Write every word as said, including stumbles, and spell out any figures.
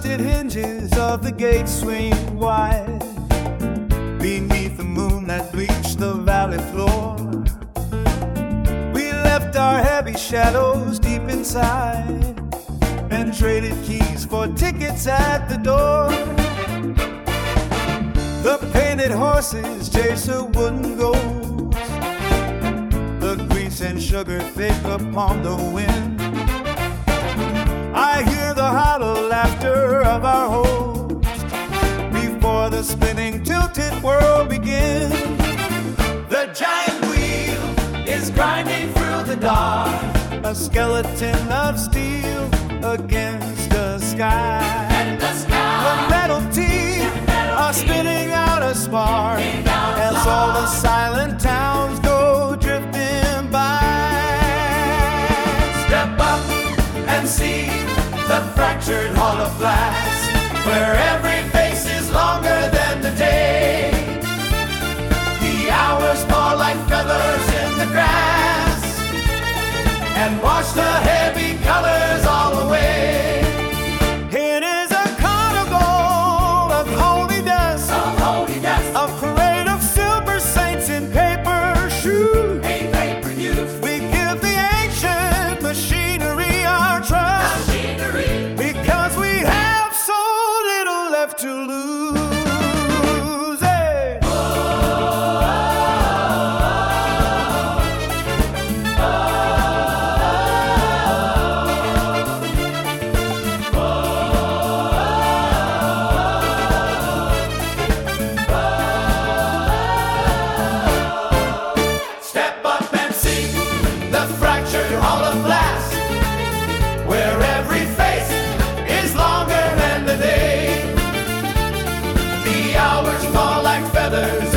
rusted hinges of the gate swing wide beneath the moon that bleached the valley floor. We left our heavy shadows deep inside and traded keys for tickets at the door. The painted horses chase a wooden ghost, the grease and sugar fake upon the wind. I hear the hollow laughter of our host before the spinning tilted world begins. The giant wheel is grinding through the dark, a skeleton of steel against the sky. And the sky, the metal teeth are spinning out a spark as all the silent towns go drifting by. Step up and see the fractured hall of glass, where every face is longer than the day. The hours fall like feathers in the grass and wash the heavy colors all away. It is a carnival of holy dust, of holy dust, a parade of silver saints in paper shoes. a paper youth, We give the ancient machinery our trust, machinery. because we have so little left to lose. Hey. Step up and see the fractured hall of glass, where every face is longer than the day. The hours fall like feathers